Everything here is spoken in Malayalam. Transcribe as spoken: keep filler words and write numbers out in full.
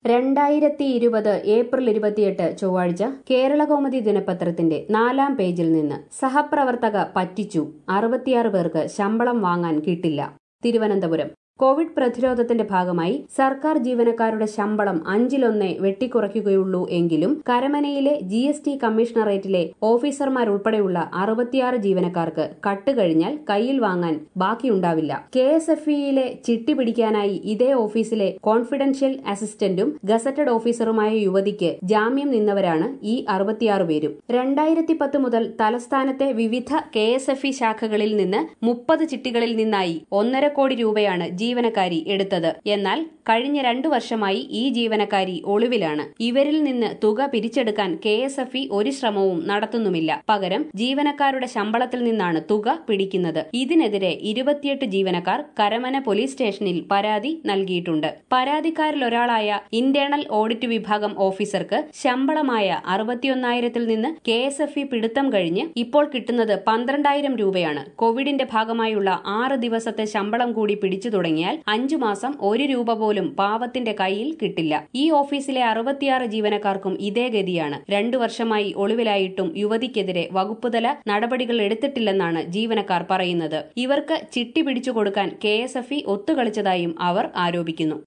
രണ്ടായിരത്തി ഇരുപത് ഏപ്രിൽ ഇരുപത്തിയെട്ട് ചൊവ്വാഴ്ച കേരളകൗമുദി ദിനപത്രത്തിന്റെ നാലാം പേജിൽ നിന്ന് സഹപ്രവർത്തക പറ്റിച്ചു, അറുപത്തിയാറ് പേർക്ക് ശമ്പളം വാങ്ങാൻ കിട്ടില്ല. തിരുവനന്തപുരം. കോവിഡ് പ്രതിരോധത്തിന്റെ ഭാഗമായി സർക്കാർ ജീവനക്കാരുടെ ശമ്പളം അഞ്ചിലൊന്നേ വെട്ടിക്കുറയ്ക്കുകയുള്ളൂ എങ്കിലും കരമനയിലെ ജി എസ് ടി കമ്മീഷണറേറ്റിലെ ഓഫീസർമാരുൾപ്പെടെയുള്ള അറുപത്തിയാറ് ജീവനക്കാർക്ക് കട്ട് കഴിഞ്ഞാൽ കയ്യിൽ വാങ്ങാൻ ബാക്കിയുണ്ടാവില്ല. കെ എസ് എഫ് ഇയിലെ ചിട്ടി പിടിക്കാനായി ഇതേ ഓഫീസിലെ കോൺഫിഡൻഷ്യൽ അസിസ്റ്റന്റും ഗസറ്റഡ് ഓഫീസറുമായ യുവതിക്ക് ജാമ്യം നിന്നവരാണ് ഈ അറുപത്തിയാറ് പേരും. രണ്ടായിരത്തി പത്ത് മുതൽ തലസ്ഥാനത്തെ വിവിധ കെ എസ് എഫ് ഇ ശാഖകളിൽ നിന്ന് മുപ്പത് ചിട്ടികളിൽ നിന്നായി ഒന്നര കോടി രൂപയാണ് ജീവനക്കാരി എടുത്തത്. എന്നാൽ കഴിഞ്ഞ രണ്ടു വർഷമായി ഈ ജീവനക്കാരി ഒളിവിലാണ്. ഇവരിൽ നിന്ന് തുക പിരിച്ചെടുക്കാൻ കെ എസ് എഫ് ഇ ഒരു ശ്രമവും നടത്തുന്നുമില്ല. പകരം ജീവനക്കാരുടെ ശമ്പളത്തിൽ നിന്നാണ് തുക പിടിക്കുന്നത്. ഇതിനെതിരെ ഇരുപത്തിയെട്ട് ജീവനക്കാർ കരമന പോലീസ് സ്റ്റേഷനിൽ പരാതി നൽകിയിട്ടുണ്ട്. പരാതിക്കാരിലൊരാളായ ഇന്റേണൽ ഓഡിറ്റ് വിഭാഗം ഓഫീസർക്ക് ശമ്പളമായ അറുപത്തിയൊന്നായിരത്തിൽ നിന്ന് കെ എസ് എഫ് ഇ പിടുത്തം കഴിഞ്ഞ് ഇപ്പോൾ കിട്ടുന്നത് പന്ത്രണ്ടായിരം രൂപയാണ്. കോവിഡിന്റെ ഭാഗമായുള്ള ആറ് ദിവസത്തെ ശമ്പളം കൂടി പിടിച്ചു തുടങ്ങി അഞ്ചു മാസം ഒരു രൂപ പോലും പാവത്തിന്റെ കയ്യിൽ കിട്ടില്ല. ഈ ഓഫീസിലെ അറുപത്തിയാറ് ജീവനക്കാർക്കും ഇതേ ഗതിയാണ്. രണ്ടു വർഷമായി ഒളിവിലായിട്ടും യുവതിക്കെതിരെ വകുപ്പുതല നടപടികൾ എടുത്തിട്ടില്ലെന്നാണ് ജീവനക്കാർ പറയുന്നത്. ഇവർക്ക് ചിട്ടി പിടിച്ചു കൊടുക്കാൻ കെ എസ് എഫ് ഇ ഒത്തുകളിച്ചതായും അവർ ആരോപിക്കുന്നു.